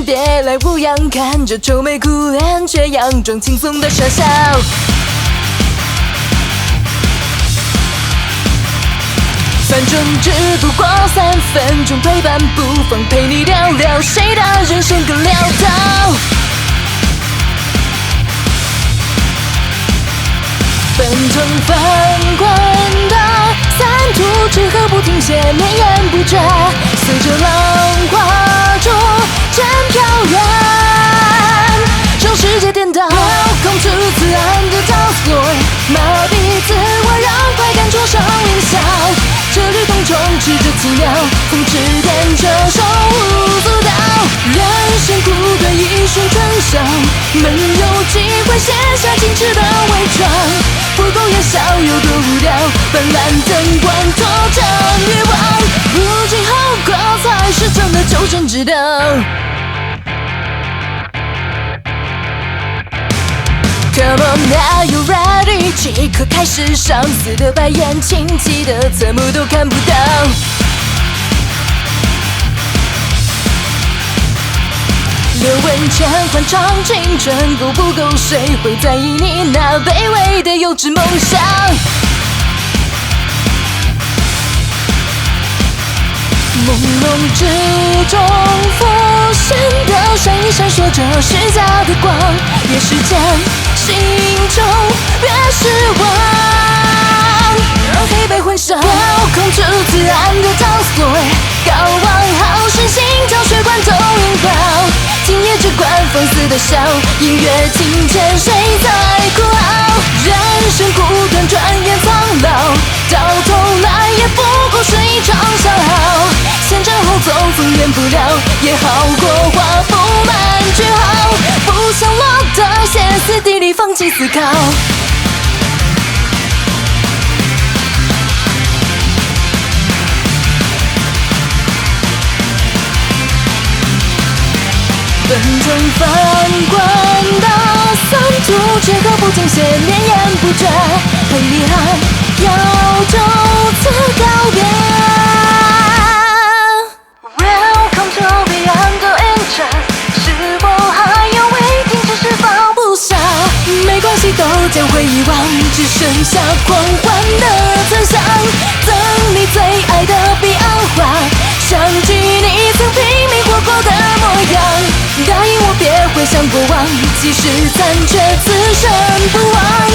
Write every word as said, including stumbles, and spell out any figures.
别来无恙，看着愁眉苦脸，却佯装轻松的傻笑。反正只不过三分钟，陪伴不妨陪你聊聊，谁的人生更潦倒？奔腾翻滚的三途之河不停歇，绵延不绝，随着浪花逐渐飘远，让世界颠倒。Welcome to the underdog floor， 麻痹自我，让快感灼伤云霄。这律动充斥着奇妙，风指点着手舞足蹈。人生苦短，一瞬春晓，没有机会卸下矜持的伪装。不苟言笑有多无聊，斑斓灯光拖着欲望，不计后果才是真的求真之道。Come on, are you ready？ 即刻开始，上司的白眼，亲戚的侧目都看不到。刘文谦换唱青春，够不够？谁会在意你那卑微的幼稚梦想？朦胧之中浮现的闪一闪烁着虚假的光，越时间心中越失望，让黑白混淆。Welcome to the underdog floor， 高望好胜，心跳血管都引爆，今夜只管放肆的笑，音乐听见谁在哭嚎？人生苦短，转眼苍老，到头来也不过是一场消耗。前战后走，风免不了，也好过画不满句号。不想落得歇斯底里，放弃思考。奔腾翻滚的三途之河不停歇，绵延不绝，很遗憾要就此告别。Welcome to the underdog， 是我还有未停，只是放不下。没关系，都将会遗忘，只剩下狂欢的残响。赠你最爱的彼岸花，想起你曾拼命活过的模样。答应我别回想过往，即使残缺，此生不忘。